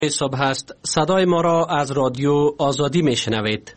صبح است. صدای ما را از رادیو آزادی می شنوید.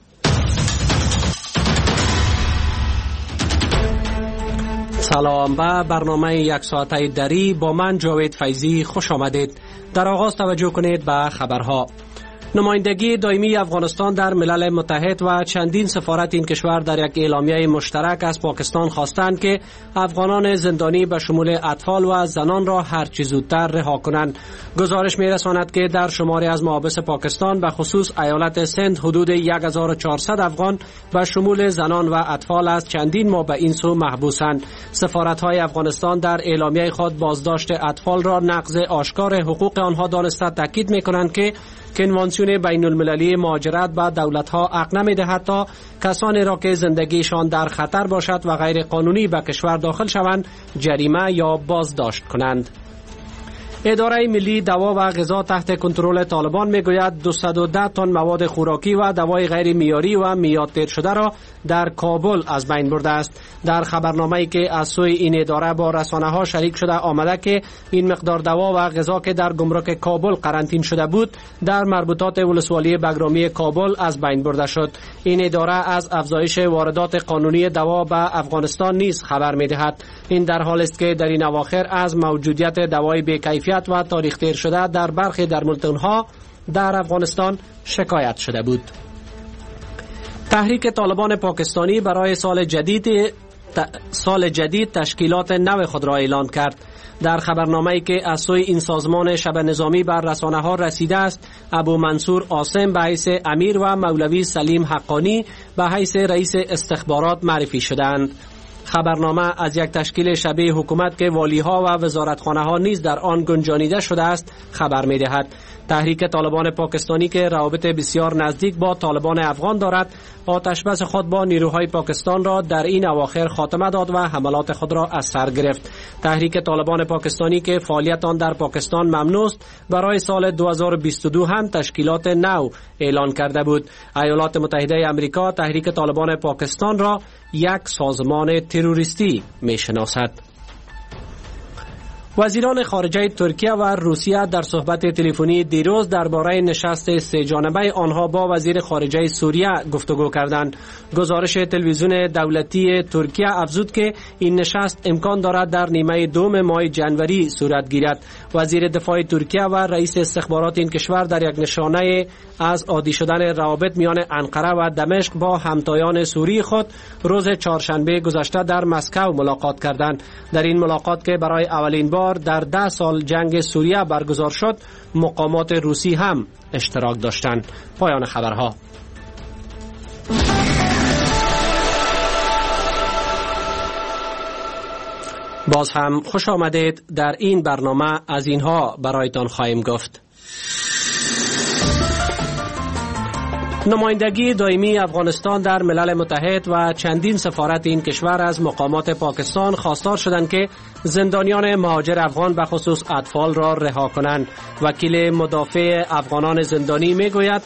سلام به برنامه یک ساعته دری با من جاوید فیضی خوش آمدید. در آغاز توجه کنید به خبرها. نمایندگی دائمی افغانستان در ملل متحد و چندین سفارت این کشور در یک اعلامیه مشترک از پاکستان خواستند که افغانان زندانی به شمول اطفال و زنان را هر چه زودتر رها کنند. گزارش می‌رساند که در شماری از محابس پاکستان به خصوص ایالت سند حدود 1400 افغان به شمول زنان و اطفال از چندین ماه به این سو محبوسند. سفارت‌های افغانستان در اعلامیه خود بازداشت اطفال را نقض آشکار حقوق آنها دانسته تاکید می‌کنند که کنوانسیون بین المللی مهاجرت به دولت‌ها حق نمی‌دهد تا کسانی را که زندگیشان در خطر باشد و غیر قانونی به کشور داخل شوند جریمه یا بازداشت کنند. اداره ملی دوا و غذا تحت کنترل طالبان میگوید 210 تن مواد خوراکی و دوای غیر معیاری و میعادتر شده را در کابل از بین برده است. در خبرنامه‌ای که از سوی این اداره با رسانه‌ها شریک شده آمده که این مقدار دوا و غذا که در گمرک کابل قرنطین شده بود در مربوطات ولسوالی بگرامی کابل از بین برده شد. این اداره از افزایش واردات قانونی دوا به افغانستان نیز خبر می‌دهد. این در حالی است که در این اواخر از موجودیت دوای بی‌کیفیت و تاریخ تیر شده در برخی درمانخانه‌ها در افغانستان شکایت شده بود. تحریک طالبان پاکستانی برای سال جدید تشکیلات نو خود را اعلان کرد. در خبرنامه‌ای که از سوی این سازمان شبه نظامی بر رسانه‌ها رسیده است، ابو منصور عاصم به حیث امیر و مولوی سلیم حقانی به حیث رئیس استخبارات معرفی شدند. خبرنامه از یک تشکیل شبیه حکومت که والیها و وزارتخانه‌ها نیز در آن گنجانیده شده است خبر می‌دهد. تحریک طالبان پاکستانی که روابط بسیار نزدیک با طالبان افغان دارد، آتشبس خود با نیروهای پاکستان را در این اواخر خاتمه داد و حملات خود را از سر گرفت. تحریک طالبان پاکستانی که فعالیت آن در پاکستان ممنوع است، برای سال 2022 هم تشکیلات نو اعلان کرده بود. ایالات متحده آمریکا تحریک طالبان پاکستان را یک سازمان تروریستی می‌شناسد. وزیران خارجه ترکیه و روسیه در صحبت تلفنی دیروز درباره نشست سه جانبه آنها با وزیر خارجه سوریه گفتگو کردند. گزارش تلویزیون دولتی ترکیه افزود که این نشست امکان دارد در نیمه دوم ماه جنوری صورت گیرد. وزیر دفاع ترکیه و رئیس استخبارات این کشور در یک نشانه از عادی شدن روابط میان انقره و دمشق با همتایان سوری خود روز چهارشنبه گذشته در مسکو ملاقات کردند. در این ملاقات که برای اولین بار در 10 سال جنگ سوریه برگزار شد، مقامات روسی هم اشتراک داشتند. پایان خبرها. باز هم خوش آمدید. در این برنامه از اینها برایتان خواهیم گفت. نمایندگی دائمی افغانستان در ملل متحد و چندین سفارت این کشور از مقامات پاکستان خواستار شدند که زندانیان مهاجر افغان به خصوص اطفال را رها کنند. وکیل مدافع افغانان زندانی میگوید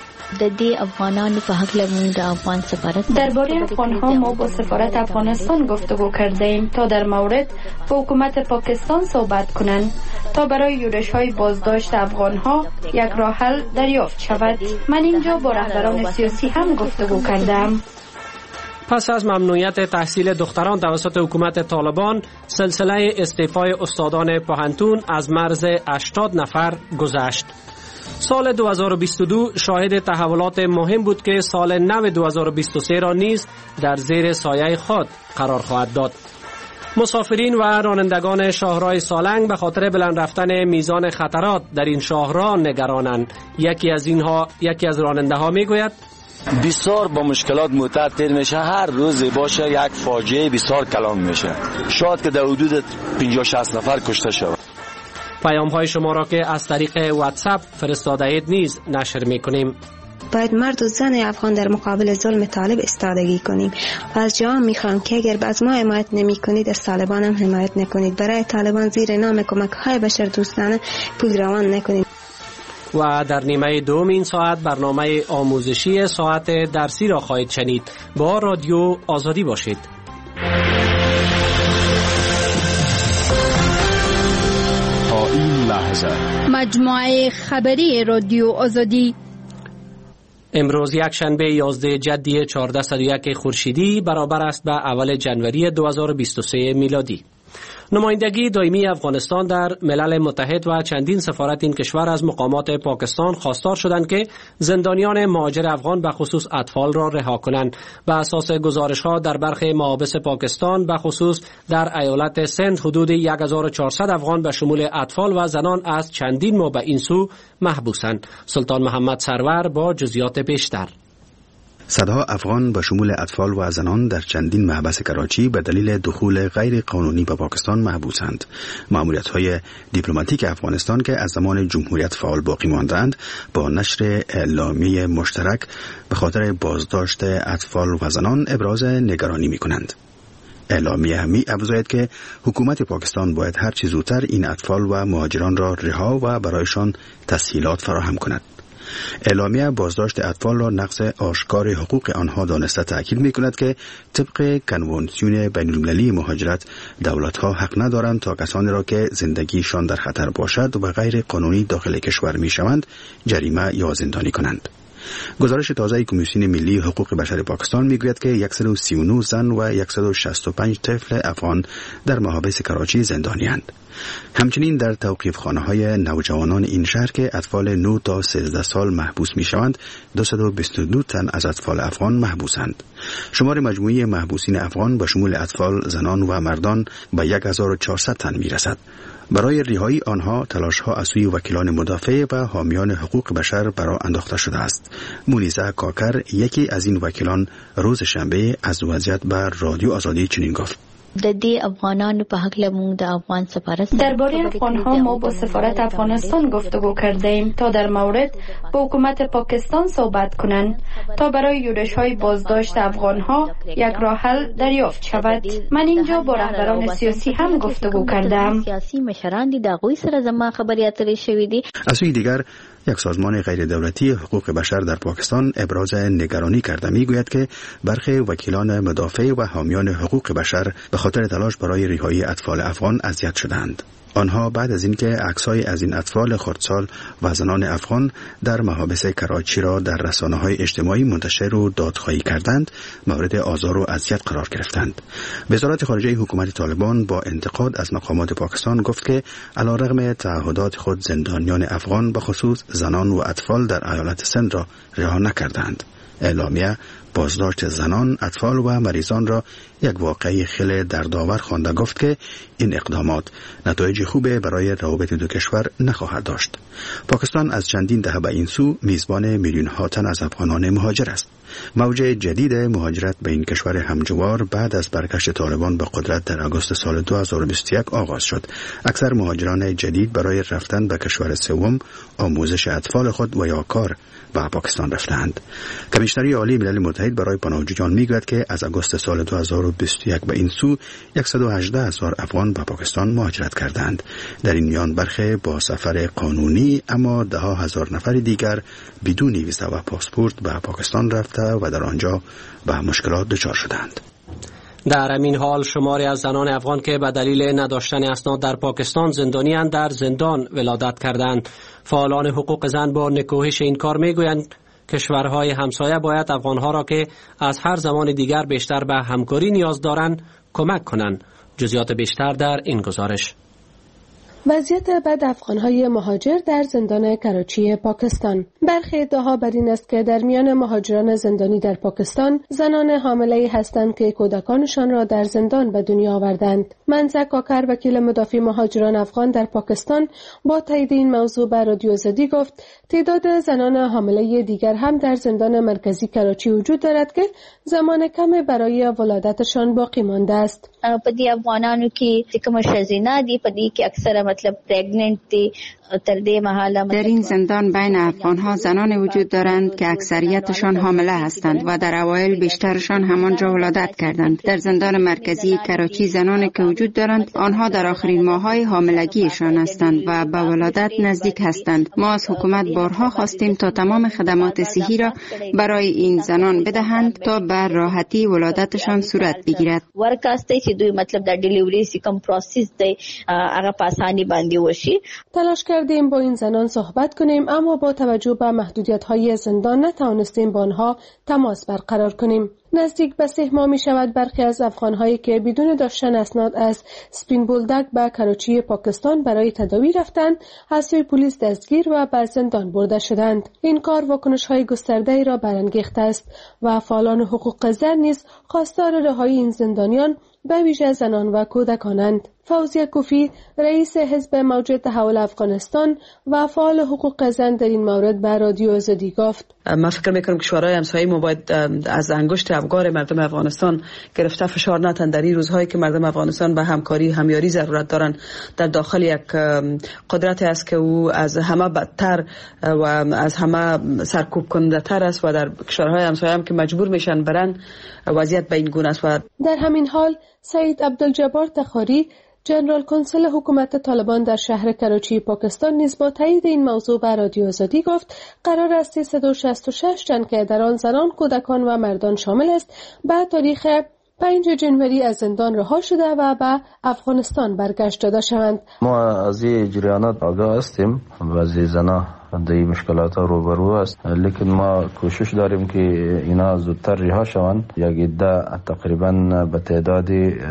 درباره افغان‌ها ما با سفارت افغانستان گفتگو کردیم تا در مورد با حکومت پاکستان صحبت کنند تا برای یورش‌های بازداشت افغان‌ها یک راه حل دریافت شود. من اینجا با رهبران سیاسی هم گفتگو کردم. پس از ممنوعیت تحصیل دختران توسط حکومت طالبان، سلسله استعفای استادان پوهنتون از مرز 80 نفر گذشت. سال 2022 شاهد تحولات مهم بود که سال نو 2023 را نیز در زیر سایه خود قرار خواهد داد. مسافرین و رانندگان شاهراه سالنگ به خاطر بلند رفتن میزان خطرات در این شاهراه نگرانند. یکی از راننده ها میگوید بسیار با مشکلات متعطل میشه. هر روز باشه یک فاجعه بسیار کلان میشه. شاید که در حدود 50-60 نفر کشته شود. پیام های شما را که از طریق واتساپ فرستاده اید نیز نشر میکنیم. باید مرد و زن افغان در مقابل ظلم طالب ایستادگی کنیم و از جوان میخوام که اگر از ما حمایت نمی کنید از طالبان هم حمایت نکنید. برای طالبان زیر نام کمک های بشر دوستانه پول روان نکنید. و در نیمه دوم این ساعت برنامه آموزشی ساعت درسی را خواهید شنید. با رادیو آزادی باشید. تا این لحظه 2000. مجموعه خبری رادیو آزادی. امروز یک شنبه 11 جدی 1401 خورشیدی برابر است به اول جنوری 2023 میلادی. نمایندگی دائمی افغانستان در ملل متحد و چندین سفارت این کشور از مقامات پاکستان خواستار شدند که زندانیان مهاجر افغان به خصوص اطفال را رها کنند. بر اساس گزارش‌ها در برخی محابس پاکستان به خصوص در ایالت سند حدود 1400 افغان به شمول اطفال و زنان از چندین ماه به این سو محبوسند. سلطان محمد سرور با جزئیات بیشتر. صدها افغان به شمول اطفال و زنان در چندین محبس کراچی به دلیل دخول غیر قانونی به پاکستان محبوسند. مأموریت‌های دیپلماتیک افغانستان که از زمان جمهوریت فعال باقی ماندند با نشر اعلامیه مشترک به خاطر بازداشت اطفال و زنان ابراز نگرانی می‌کنند. اعلامیه می افزاید که حکومت پاکستان باید هر چه زودتر این اطفال و مهاجران را رها و برایشان تسهیلات فراهم کند. اعلامیه بازداشت اطفال را نقض آشکار حقوق آنها دانسته تأکید می‌کند که طبق کنوانسیون بین‌المللی مهاجرت دولت‌ها حق ندارند تا کسانی را که زندگیشان در خطر باشد و غیر قانونی داخل کشور می‌شوند جریمه یا زندانی کنند. گزارش تازه کمیسیون ملی حقوق بشر پاکستان میگوید که 139 زن و 165 طفل افغان در محابس کراچی زندانی‌اند. همچنین در توقیفخانه‌های نوجوانان این شهر که اطفال 9 تا 13 سال محبوس می‌شوند 222 تن از اطفال افغان محبوسند. شمار مجموعی محبوسین افغان به شمول اطفال، زنان و مردان به 1400 تن می‌رسد. برای رهایی آنها تلاش‌ها از سوی وکیلان مدافع و حامیان حقوق بشر برای انداخته شده است. مونیزه کاکر یکی از این وکیلان روز شنبه از وضعیت بر رادیو آزادی چنین گفت: درباره افغان‌ها ما با سفارت افغانستان گفتگو کردیم تا در مورد با حکومت پاکستان صحبت کنند تا برای یورش‌های بازداشت افغان‌ها یک راه حل دریافت شود. من اینجا با رهبران سیاسی هم گفتگو کردم. از سوی دیگر یک سازمان غیر دولتی حقوق بشر در پاکستان ابراز نگرانی کرده میگوید که برخی وکیلان مدافع و حامیان حقوق بشر به خاطر تلاش برای رهایی اطفال افغان اذیت شدند. آنها بعد از اینکه عکس‌های از این اطفال خردسال و زنان افغان در محابس کراچی را در رسانه‌های اجتماعی منتشر و دادخواهی کردند، مورد آزار و اذیت قرار گرفتند. وزارت خارجه حکومت طالبان با انتقاد از مقامات پاکستان گفت که علیرغم تعهدات خود زندانیان افغان به خصوص زنان و اطفال در ایالت سند را رها نکردند. اعلامیه بازداشت زنان، اطفال و مریضان را یک واقعه خیلی دردآور خوانده گفت که این اقدامات نتایج خوبه برای روابط دو کشور نخواهد داشت. پاکستان از چندین دهه به این سو میزبان میلیون ها تن از افغانان مهاجر است. موج جدید مهاجرت به این کشور همجوار بعد از برگشت طالبان به قدرت در آگوست سال 2021 آغاز شد. اکثر مهاجران جدید برای رفتن به کشور سوم، آموزش اطفال خود و یا کار به پاکستان رفتند. کمیشنری عالی ملل متحد برای پناهجویان میگوید که از آگوست سال 2021 به این سو 118,000 افغان به پاکستان مهاجرت کردند. در این میان برخی با سفر قانونی اما ده ها هزار نفر دیگر بدون ویزا و پاسپورت به پاکستان رفته و در آنجا به مشکلات دچار شدند. در همین حال شماری از زنان افغان که به دلیل نداشتن اسناد در پاکستان زندانی‌اند در زندان ولادت کردند. فعالان حقوق زن با نکوهش این کار میگویند کشورهای همسایه باید افغانها را که از هر زمان دیگر بیشتر به همکاری نیاز دارند کمک کنند. جزئیات بیشتر در این گزارش. وضعیت بد افغان‌های مهاجر در زندان کراچی پاکستان. برخی ادعاها بر این است که در میان مهاجران زندانی در پاکستان زنان حامله‌ای هستند که کودکانشان را در زندان به دنیا آوردند. منزه کاکر وکیل مدافع مهاجران افغان در پاکستان با تایید این موضوع به رادیو آزادی گفت تعداد زنان حامله دیگر هم در زندان مرکزی کراچی وجود دارد که زمان کم برای ولادتشان باقی مانده است. پدی افغانانو کې کوم شزینه دي پدی کې اکثره مطلب پریگننت دي تر دې محاله. در این زندان بین افغانها زنان وجود دارند که اکثریتشان حامله هستند و در اوایل بیشترشان همانجا ولادت کردند. در زندان مرکزی کراچی زنانی که وجود دارند آنها در آخرین ماه‌های حاملگیشان هستند و به ولادت نزدیک هستند. ما از حکومت بارها خواستیم تا تمام خدمات صحی را برای این زنان بدهند تا به راحتی ولادتشان صورت بگیرد. ورکاسته چې دوی مطلب د ډیلیوری سی کوم پروسس دی هغه په اساني خیلی بندی وشي. تلاش کردیم با این زنان صحبت کنیم، اما با توجه به محدودیت‌های زندان نتوانستیم با آنها تماس برقرار کنیم. نزدیک به 3 ماه می شود برخی از افغان‌هایی که بدون داشتن اسناد از سپین بولدک به کراچی پاکستان برای تداوی رفتند، از سوی پلیس دستگیر و به زندان برده شدند. این کار واکنش‌های گسترده‌ای را برانگیخته است و فعالان حقوق زن نیز خواستار رهایی این زندانیان به ویژه زنان و کودکانند. فوزیه کوفی رئیس حزب موجود تحول افغانستان و فعال حقوق زن در این مورد به رادیو آزادی گفت: من فکر میکنم که شورای همسایه ما باید از انگشت افگار مردم افغانستان گرفته فشار نتن در این روزهایی که مردم افغانستان به همکاری همیاری ضرورت دارن در داخل یک قدرتی است که او از همه بدتر و از همه سرکوب کننده تر است و در کشورهای همسایه هم که مجبور میشن برن وضعیت به این گونه است. و در همین حال سید عبدالجبار تخاری جنرال کنسل حکومت طالبان در شهر کراچی پاکستان نیز با تایید این موضوع به رادیو آزادی گفت قرار است 366 تن که در آن زنان، کودکان و مردان شامل است به تاریخ 5 جنوری از زندان رها شده و به افغانستان برگشت داده شوند. ما از این جریانات آگاه هستیم، بعضی زنان در مشکلات روبرو است، لیکن ما کوشش داریم که اینا زودتر رها شوند. یک عده تقریبا به تعداد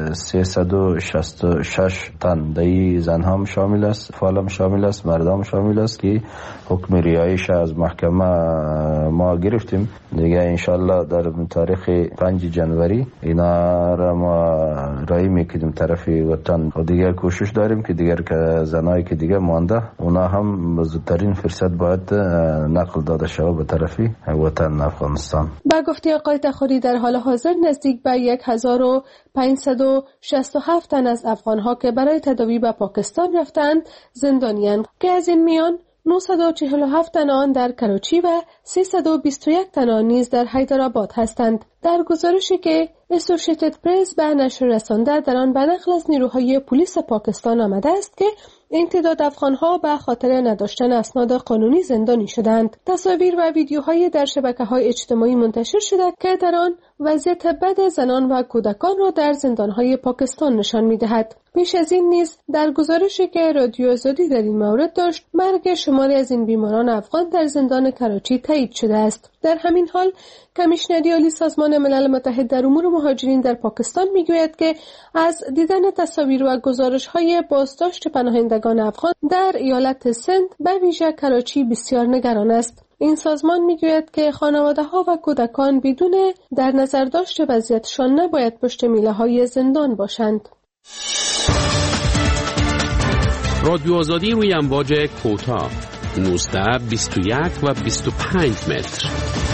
366 تن در زنها هم شامل است، فعال شامل است، مردم شامل است که حکم رهاییش از محکمه ما گرفتیم. دیگه انشالله در تاریخ 5 جنوری اینا را ما رهایی میکنیم طرف وطن و دیگه کوشش داریم که دیگر که زنایی که دیگه مانده اونا هم زودترین فرصت باید نقل داده شود به طرفی وطن افغانستان. با گفته آقای تخاری در حال حاضر نزدیک به 1567 تن از افغانها که برای تداوی به پاکستان رفتند زندانیان که از این میان 947 تن آن در کراچی و 321 تن آن نیز در حیدرآباد هستند. در گزارشی که اسوشیتد پرس به نشر رسانده در آن به نقل از نیروهای پلیس پاکستان آمده است که این تعداد افغانها به خاطر نداشتن اسناد قانونی زندانی شدند. تصاویر و ویدیوهای در شبکه‌های اجتماعی منتشر شده که در آن وضعیت بد زنان و کودکان را در زندانهای پاکستان نشان می‌دهد. پیش از این نیز در گزارشی که رادیو آزادی در این مورد داشت، مرگ شماری از این بیماران افغان در زندان کراچی تایید شده است. در همین حال کمیشنری عالی سازمان ملل متحد در امور مهاجرین در پاکستان میگوید که از دیدن تصاویر و گزارش‌های بازداشت پناهندگان افغان در ایالت سند به ویژه کراچی بسیار نگران است. این سازمان میگوید که خانواده‌ها و کودکان بدون در نظر داشت وضعیتشان نباید پشت میله‌های زندان باشند. رادیو آزادی روی امواج کوتاه 19، 21 و 25 متر.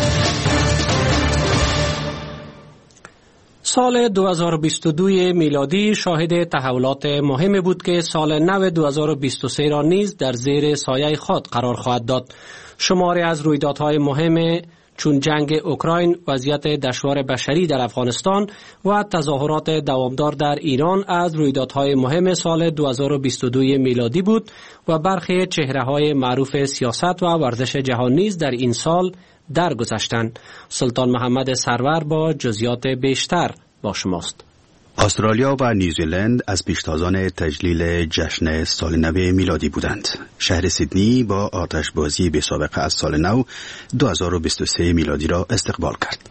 سال 2022 میلادی شاهد تحولات مهمی بود که سال نو 2023 را نیز در زیر سایه خود قرار خواهد داد. شماری از رویدادهای مهم چون جنگ اوکراین، وضعیت دشوار بشری در افغانستان و تظاهرات دوامدار در ایران از رویدادهای مهم سال 2022 میلادی بود و برخی چهره‌های معروف سیاست و ورزش جهان نیز در این سال درگذشتند. سلطان محمد سرور با جزئیات بیشتر با شماست. استرالیا و نیوزیلند از پیشتازان تجلیل جشن سال نو میلادی بودند. شهر سیدنی با آتشبازی بی سابقه از سال نو 2023 میلادی را استقبال کرد.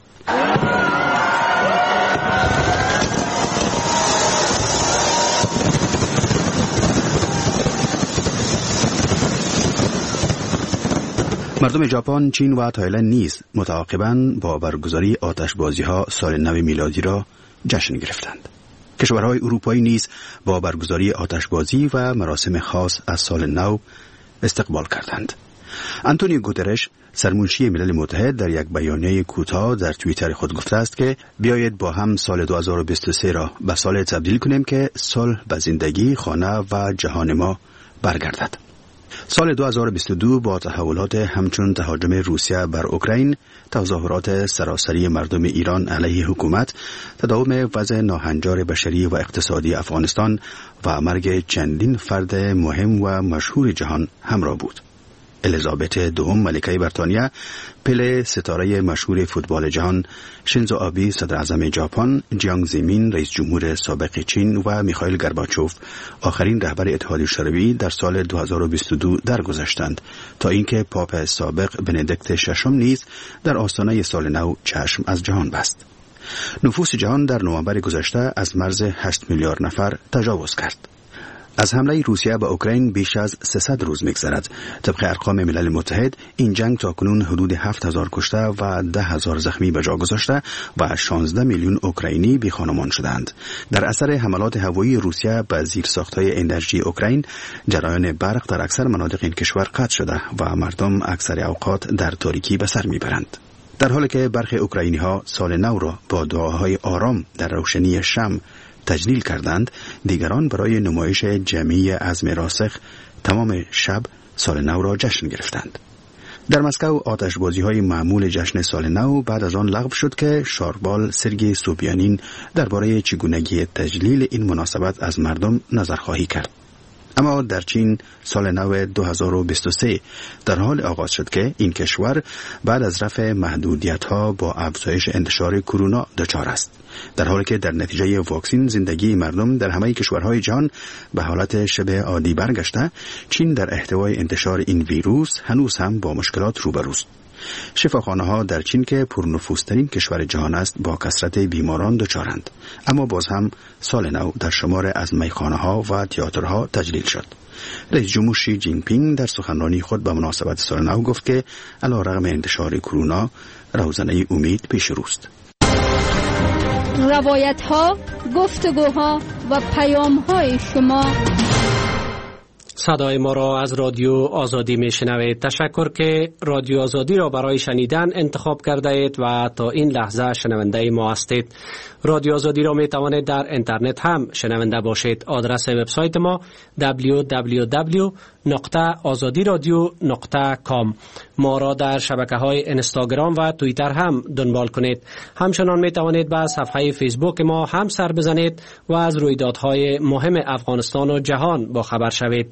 مردم ژاپن، چین و تایلند نیز متعاقباً با برگزاری آتشبازی‌ها سال نو میلادی را جشن گرفتند. کشورهای اروپایی نیز با برگزاری آتشبازی و مراسم خاص از سال نو استقبال کردند. آنتونیو گوترش، سرمنشی ملل متحد، در یک بیانیه کوتاه در توییتر خود گفته است که بیایید با هم سال 2023 را به سال تبدیل کنیم که صلح به زندگی، خانه و جهان ما برگردد. سال 2022 با تحولات همچون تهاجم روسیه بر اوکراین، تظاهرات سراسری مردم ایران علیه حکومت، تداوم وضع ناهنجار بشری و اقتصادی افغانستان و مرگ چندین فرد مهم و مشهور جهان همراه بود. الیزابت دوم ملکه بریتانیا، پله ستاره مشهور فوتبال جهان، شینزو آبی صدر اعظم ژاپن، جیانگ زیمین رئیس جمهور سابق چین و میخائیل گورباچوف آخرین رهبر اتحادیه شوروی در سال 2022 درگذشتند تا اینکه پاپ سابق بندیکت ششم نیز در آستانه سال نو چشم از جهان بست. نفوس جهان در نوامبر گذشته از مرز 8 میلیارد نفر تجاوز کرد. از حمله روسیه به اوکراین بیش از 300 روز می‌گذرد. طبق ارقام ملل متحد این جنگ تاکنون حدود 7000 کشته و 10000 زخمی به جا گذاشته و 16 میلیون اوکراینی بی‌خانمان شدند. در اثر حملات هوایی روسیه به زیرساخت‌های انرژی اوکراین، جریان برق در اکثر مناطق این کشور قطع شده و مردم اکثر اوقات در تاریکی به سر میبرند. در حالی که برخی اوکراینی‌ها سال نو را با دعاهای آرام در روشنی شمع تجلیل کردند، دیگران برای نمایش جمعی عزم راسخ تمام شب سال نو را جشن گرفتند. در مسکو آتشبازی‌های معمول جشن سال نو بعد از آن لغو شد که شاربال سرگئی سوبیانین درباره چگونگی تجلیل این مناسبت از مردم نظرخواهی کرد. اما در چین سال نو 2023 در حال آغاز شد که این کشور بعد از رفع محدودیت‌ها با افزایش انتشار کرونا دچار است، در حالی که در نتیجه واکسن زندگی مردم در همه کشورهای جهان به حالت شبه عادی برگشته. چین در احتوای انتشار این ویروس هنوز هم با مشکلات روبروست. شفاخانه‌ها در چین که پرنفوذترین کشور جهان است با کثرت بیماران دچارند، اما باز هم سال نو در شمار از میخانه‌ها و تئاترها تجلیل شد. رئیس جمهور شی جین پینگ در سخنرانی خود به مناسبت سال نو گفت که علیرغم انتشار کرونا روزنه امید پیش روست. روایت‌ها، گفتگوها و پیام‌های شما. صدای ما را از رادیو آزادی میشنوید. تشکر که رادیو آزادی را برای شنیدن انتخاب کرده اید و تا این لحظه شنونده ما هستید. رادیو آزادی را می توانید در اینترنت هم شنونده باشید. آدرس وبسایت ما www.azadiradio.com. ما را در شبکه‌های اینستاگرام و توییتر هم دنبال کنید. همچنان می توانید به صفحه فیسبوک ما هم سر بزنید و از رویدادهای مهم افغانستان و جهان با خبر شوید.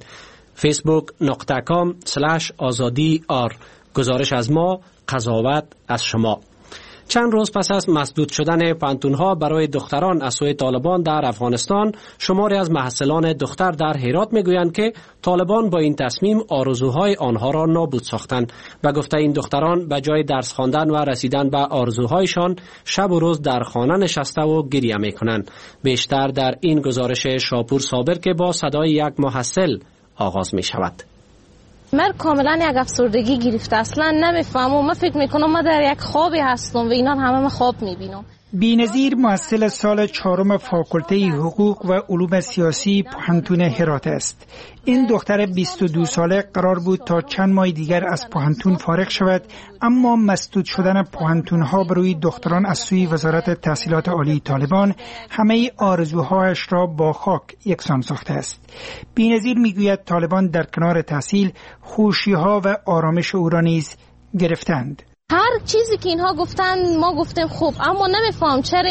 facebook.com/azadi.r. گزارش از ما، قضاوت از شما. چند روز پس از مسدود شدن پانتون‌ها برای دختران از سوی طالبان در افغانستان، شماری از محصلان دختر در هرات میگویند که طالبان با این تصمیم آرزوهای آنها را نابود ساختند و گفته این دختران به جای درس خواندن و رسیدن به آرزوهایشان شب و روز در خانه نشسته و گریه میکنند. بیشتر در این گزارش شاپور صابر که با صدای یک محصل آغاز می شود. من کاملا یک افسردگی گرفته، اصلا نمیفهمم. من فکر میکنم من در یک خوابی هستم و اینا همه من خواب میبینم. بی‌نظیر محصل سال 4 فاکولته حقوق و علوم سیاسی پوهنتون هرات است. این دختر 22 ساله قرار بود تا چند ماه دیگر از پوهنتون فارغ شود، اما مسدود شدن پوهنتون‌ها بروی دختران از سوی وزارت تحصیلات عالی طالبان همه آرزوهایش را با خاک یکسان ساخته است. بی‌نظیر میگوید طالبان در کنار تحصیل خوشی‌ها و آرامش او را نیز گرفتند. هر چیزی که اینها گفتن ما گفتیم خوب، اما نمیفهم چرا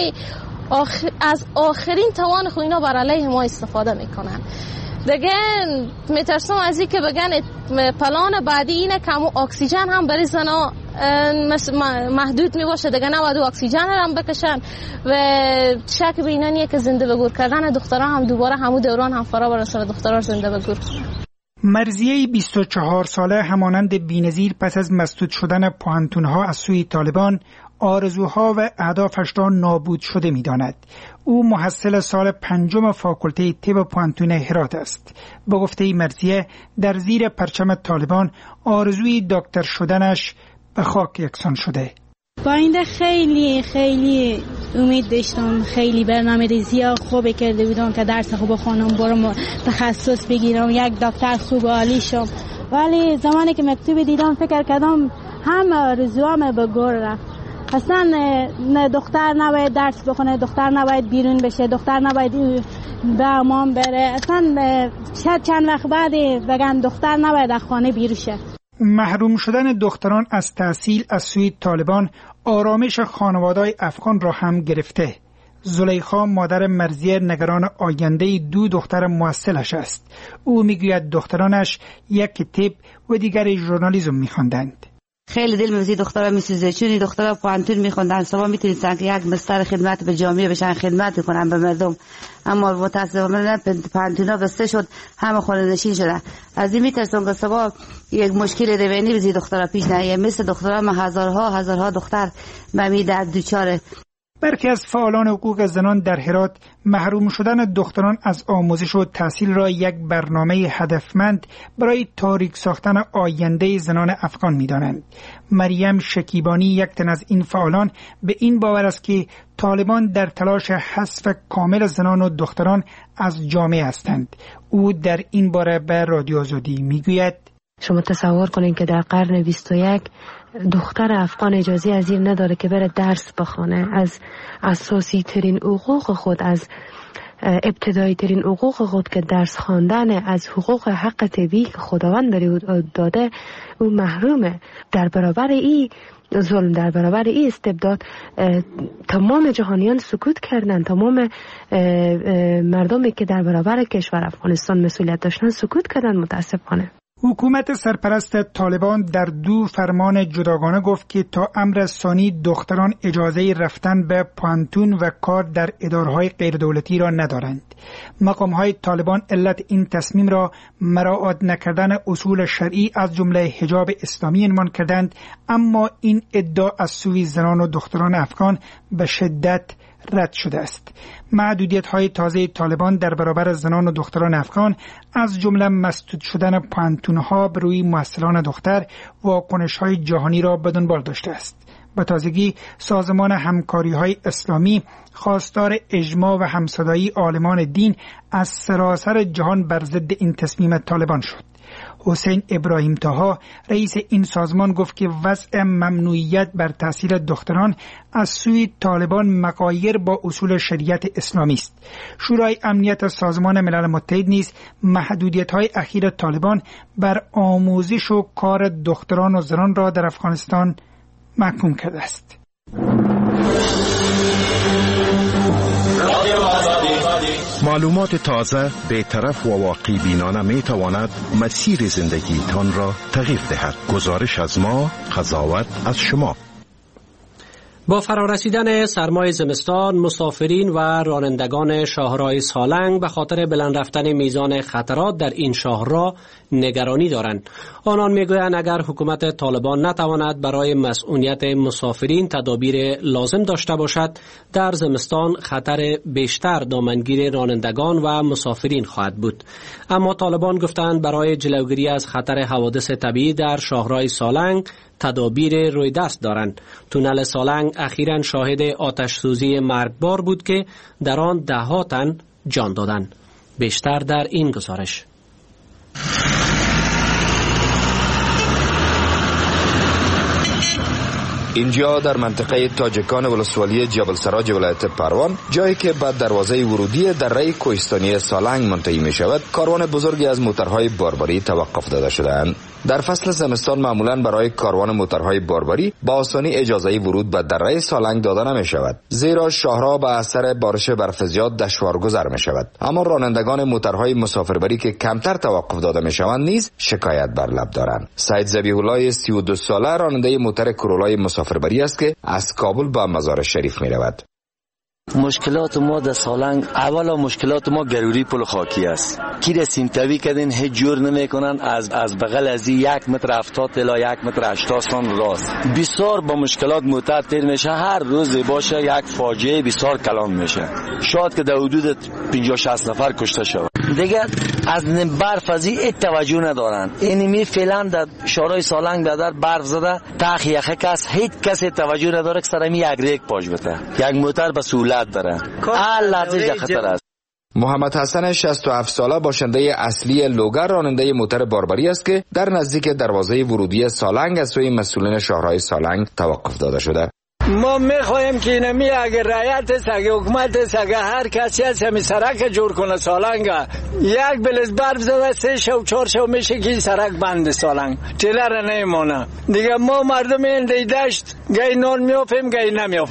از آخرین توان خود اینا بر علیه ما استفاده میکنن. دیگه میترسم از این که بگن پلان بعدی اینه که اکسیژن هم برای زنا محدود میباشه، دیگه نباید اکسیژن هم بکشن و شک به اینا نیه که زنده به گور کردن دختران هم دوباره همون دوران هم فرا برسونه دختران زنده به گور کنن. مرضیه 24 ساله همانند بی‌نظیر پس از مسدود شدن پوهنتون‌ها از سوی طالبان آرزوها و اهدافش را نابود شده می‌داند. او محصل سال 5 فاکولته طب پوهنتون هرات است. به گفته مرضیه در زیر پرچم طالبان آرزوی دکتر شدنش به خاک یکسان شده. با این خیلی امید داشتم، خیلی برنامه‌ریزی خوب کرده بودم که درس خوب بخونم، برم تخصص بگیرم، یک دکتر خوب عالی شم. ولی زمانی که مکتوب دیدم فکر کردم هم آرزوام به گور رفت. اصلا دختر نباید درس بخونه، دختر نباید بیرون بشه، دختر نباید به حمام بره. اصلا شاید چند وقت بعد بگن دختر نباید از خانه بیرون شه. محروم شدن دختران از تحصیل از سوی طالبان آرامش خانواده‌های افغان را هم گرفته. زلیخا مادر مرضیه نگران آینده 2 دختر محصلش است. او میگوید دخترانش یک طب و دیگری ژورنالیسم می‌خواندند. خیلی دل می‌زید دخترها می‌سوزه، چون دخترها پانتون می‌خوندن، صبح می‌تونستن که یک مستر خدمت به جامعه بشن، خدمت کنن به مردم، اما متأسفانه پانتونا بسته شد، همه خانه نشین شدن. از این می‌ترسم که صبح یک مشکل روانی به دخترها پیش نیاد، مثل دخترها ما هزارها دختر به می درد دوچاره. برخی از فعالان حقوق زنان در هرات محروم شدن دختران از آموزش و تحصیل را یک برنامه هدفمند برای تاریک ساختن آینده زنان افغان می‌دانند. مریم شکیبانی یک تن از این فعالان به این باور است که طالبان در تلاش حذف کامل زنان و دختران از جامعه هستند. او در این باره به رادیو آزادی میگوید: شما تصور کنید که در قرن 21 دختر افغان اجازه از این نداره که بره درس بخونه. از اساسی ترین حقوق خود، از ابتدایی ترین حقوق خود که درس خواندن، از حقوق حق طبیعی که خداوند داده، او محرومه. در برابر این ظلم، در برابر این استبداد، تمام جهانیان سکوت کردن. تمام مردمی که در برابر کشور افغانستان مسئولیت داشتن سکوت کردن. متاسفانه حکومت سرپرست طالبان در 2 فرمان جداگانه گفت که تا امر ثانی دختران اجازه رفتن به پانتون و کار در ادارهای غیردولتی را ندارند. مقامهای طالبان علت این تصمیم را مراعات نکردن اصول شرعی از جمله حجاب اسلامی عنوان کردند، اما این ادعا از سوی زنان و دختران افغان به شدت رد شده است. محدودیت‌های تازه طالبان در برابر زنان و دختران افغان از جمله مسدود شدن پانتون‌ها بر روی محصلان دختر واکنش‌های جهانی را به دنبال داشته است. به تازگی سازمان همکاری‌های اسلامی خواستار اجماع و همصدایی عالمان دین از سراسر جهان بر ضد این تصمیم طالبان شد. حسین ابراهیم طاها رئیس این سازمان گفت که وضع ممنوعیت بر تحصیل دختران از سوی طالبان مغایر با اصول شریعت اسلامی است. شورای امنیت سازمان ملل متحد نیز محدودیت‌های اخیر طالبان بر آموزش و کار دختران و زنان را در افغانستان محکوم کرده است. معلومات تازه، بی‌طرف و واقعی بینانه می تواند مسیر زندگی تان را تغییر دهد. گزارش از ما، قضاوت از شما. با فرارسیدن سرمای زمستان، مسافرین و رانندگان شاهراه سالنگ به خاطر بلند رفتن میزان خطرات در این شاهراه نگرانی دارند. آنان میگویند اگر حکومت طالبان نتواند برای مسئولیت مسافرین تدابیر لازم داشته باشد، در زمستان خطر بیشتر دامنگیر رانندگان و مسافرین خواهد بود. اما طالبان گفتند برای جلوگیری از خطر حوادث طبیعی در شاهراه سالنگ تدابیر روی دست دارند. تونل سالنگ اخیراً شاهد آتش سوزی مرگبار بود که در آن 10 تن جان دادند. بیشتر در این گزارش. اینجا در منطقه تاجکان ولسوالی جبل سراج ولایت پروان، جایی که به دروازه ورودی دره کوهستانی سالنگ منتهی می شود، کاروان بزرگی از موترهای باربری توقف داده شده‌اند. در فصل زمستان معمولاً برای کاروان موترهای باربری با آسانی اجازه ورود به دره سالنگ داده نمی شود، زیرا شاهراه به اثر بارش برف زیاد دشوار گذر می شود. اما رانندگان موترهای مسافربری که کمتر توقف داده می شوند نیز شکایت بر لب دارند. سید ذبیح الله 32 ساله راننده موتر کرولای مسافربری است که از کابل به مزار شریف می رود. مشکلات ما در سالنگ، اولا مشکلات ما گروری پل خاکی است. کی رسیم توی کردین هیچ جور نمیکنن. از بغل از 1 متر 70 تا 1 متر 80 سان راست. بسیار با مشکلات موتر تیر میشه. هر روز باشه یک فاجعه بسیار کلان میشه. شاید که در حدود 50-60 نفر کشته شود. دیگه از برف ازی توجه ندارن. اینمی فعلا در شاهراه سالنگ بدر برف زده، تاخ یخه کس هیچ کسی توجه نداره که سرمی یک ریک پاش بده. یک موتر به سهولت داره. لحظه خطر است. محمد حسن 67 ساله باشنده اصلی لوگر راننده موتر باربری است که در نزدیک دروازه ورودی سالنگ از سوی مسئولین شاهراه سالنگ توقف داده شده. ما میخوایم که اینمی اگر رعیت است، اگر حکومت است، اگر هر کسی است همی سرک جور کنه سالنگ. یک بلز برف زده 3 شو 4 شو میشه که این سرک بند سالنگ تیلر نیمونه. دیگه ما مردم این دشت گای نان میافیم گای نمیافیم.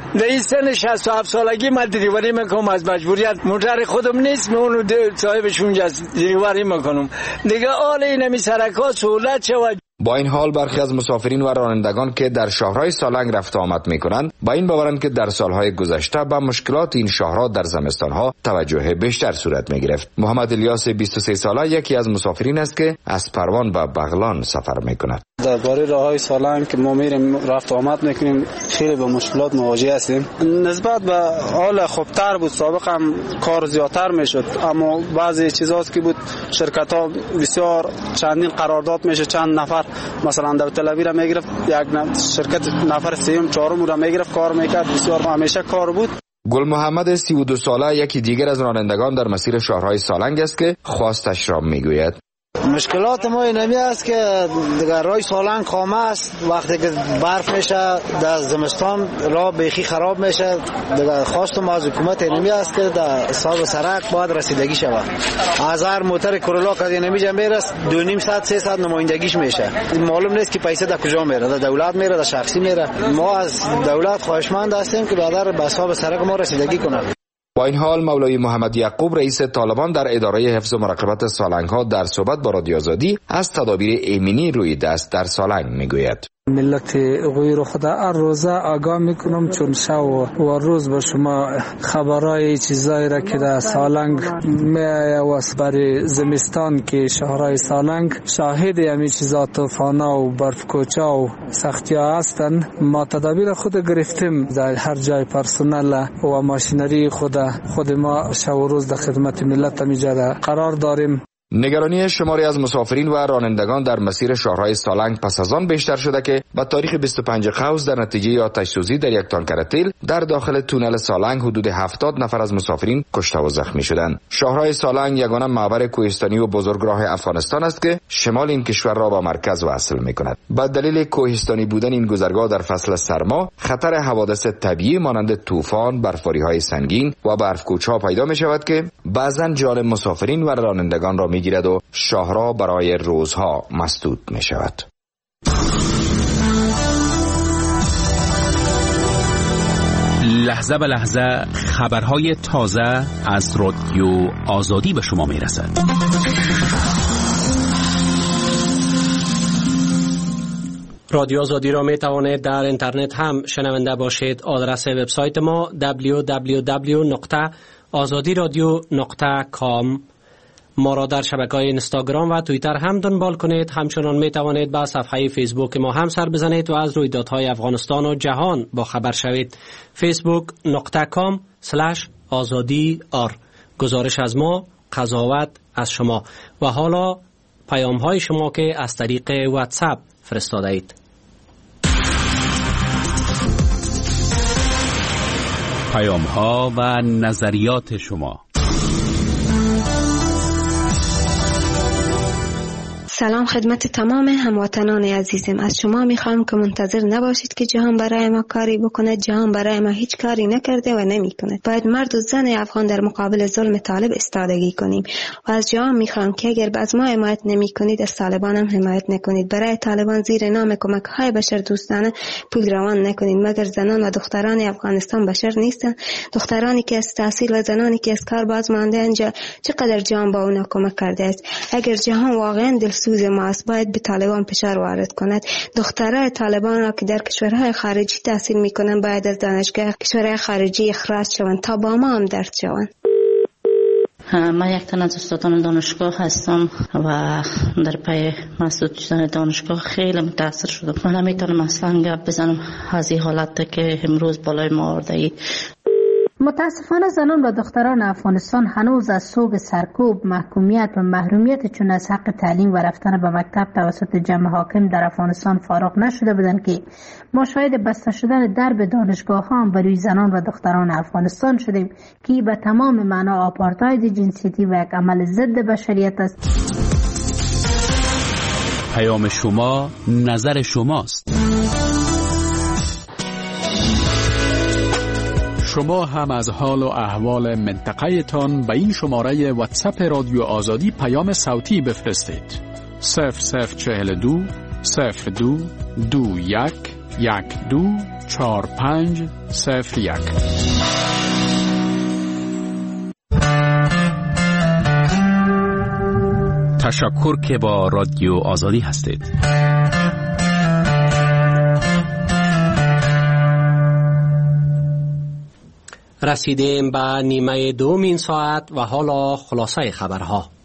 در این سن 67 سالگی من دریوری میکنم از مجبوریت. موتر خودم نیست، اونو صاحبش اونجا دریوری میکنم دیگه. حال اینمی سرکا سهولت شود. با این حال برخی از مسافرین و رانندگان که در شهرهای سالنگ رفت آمد میکنند با این باورند که در سالهای گذشته به مشکلات این شهرها در زمستانها توجه بیشتر صورت میگرفت. محمد الیاس 23 ساله یکی از مسافرین است که از پروان به بغلان سفر میکند. درباره راههای سالنگ که ما میریم رفت آمد میکنیم خیلی با مشکلات مواجه هستیم. نسبت به حال خوبتر بود، سابق هم کار زیادتر میشد، اما بعضی چیزاست که بود شرکت ها بسیار چندین قرارداد میشه، چند نفر مثلا در تل‌آویو را میگرفت، یک شرکت نفر سوم چهارم را میگرفت کار میکرد، بسیار همیشه کار بود. گل محمد 32 ساله یکی دیگر از رانندگان در مسیر شهرهای سالنگ است که خواستش را میگوید. مشکلات ما اینمی است که دیگر راه سالنگ خامه است، وقتی که برف میشه در زمستان راه بیخی خراب میشه. دیگر خواست ما از حکومت اینمی است که در صاحب سرک باید رسیدگی شود. از هر موتر کرولا که اینمی جا میره 2.5 300 نمایندگیش میشه. معلوم نیست که پیسه در کجا میره، در دولت میره در شخصی میره. ما از دولت خواهشمند هستیم که برادر به صاحب سرک ما رسیدگی کنه. با این حال مولوی محمد یعقوب رئیس طالبان در اداره حفظ و مراقبت سالنگ ها در صحبت با رادیو آزادی از تدابیر ایمنی روی دست در سالنگ میگوید. ملت غیر خود هر روزه آگاه میکنم، چون شب و روز به شما خبرای چیزایی را که در سالنگ میآید و برای زمستان که شهرهای سالنگ شاهد همین چیزا طوفانا و برف کوچا و سختی ها هستند. ما تدابیر خود گرفتیم، در هر جای پرسنل و ماشینری خود ما شب و روز در خدمت ملت میجا قرار داریم. نگرانی شماری از مسافرین و رانندگان در مسیر شهرهای سالنگ پس از آن بیشتر شده که با تاریخ 25 قوس در نتیجه آتش سوزی در یک تانکر تیل در داخل تونل سالنگ حدود 70 نفر از مسافرین کشته و زخمی شدند. شهرهای سالنگ یگانه معبر کوهستانی و بزرگراه افغانستان است که شمال این کشور را با مرکز وصل می‌کند. با دلیل کوهستانی بودن این گذرگاه در فصل سرما خطر حوادث طبیعی مانند طوفان، برف‌باری‌های سنگین و برف‌کوچ‌ها پیدا می‌شود که بعضاً جان مسافرین و رانندگان را میگیرد و شاهراه برای روزها مسدود می شود. لحظه به لحظه خبرهای تازه از رادیو آزادی به شما می رسد. رادیو آزادی را می توانید در اینترنت هم شنونده باشید. آدرس وبسایت ما www.azadiradio.com. ما را در شبکه‌های اینستاگرام و توییتر هم دنبال کنید. همچنان می توانید به صفحه فیسبوک ما هم سر بزنید و از رویدادهای افغانستان و جهان با خبر شوید. facebook.com/azadi.r. گزارش از ما، قضاوت از شما. و حالا پیام‌های شما که از طریق واتساپ فرستاده اید. پیام‌ها و نظریات شما. سلام خدمت تمام هموطنان عزیزم. از شما میخوام که منتظر نباشید که جهان برای ما کاری بکنه. جهان برای ما هیچ کاری نکرده و نمیکنه. باید مرد و زن افغان در مقابل ظلم طالب ایستادگی کنیم و از جهان میخوام که اگر از ما حمایت نمیکنید از طالبان هم حمایت نکنید. برای طالبان زیر نام کمک های بشر دوستانه پول روان نکنید. مگر زنان و دختران افغانستان بشر نیستن؟ دخترانی که از تحصیل و زنانی که از کار باز مانده انجا چقدر جهان با اونا کمک کرده است؟ اگر جهان واقعا دلسوز ما است باید به طالبان فشار وارد کند. دخترای طالبان را که در کشورهای خارجی تحصیل میکنن باید از دانشگاه کشورهای خارجی اخراج شوند تا با ما هم درد شوند. من یک تن از استادان دانشگاه هستم و در پی مسدود شدن دانشگاه خیلی متاثر شدم. من نمیتونم اصلا گپ بزنم از این حالت که امروز بالای ما آورده. متاسفانه زنان و دختران افغانستان هنوز از سوگ سرکوب، محکومیت و محرومیت چون از حق تعلیم و رفتن به مکتب توسط جمع حاکم در افغانستان فارغ نشده بودند که ما شاهد بسته شدن درب دانشگاه ها هم بروی زنان و دختران افغانستان شدیم که به تمام معنا آپارتاید جنسیتی و یک عمل ضد بشریت است. پیام شما نظر شماست. شما هم از حال و احوال منطقه تان به این شماره واتساپ رادیو آزادی پیام صوتی بفرستید. 0042 02 21 124501. تشکر که با رادیو آزادی هستید. رسیدیم به نیمه دوم این ساعت و حالا خلاصه خبرها.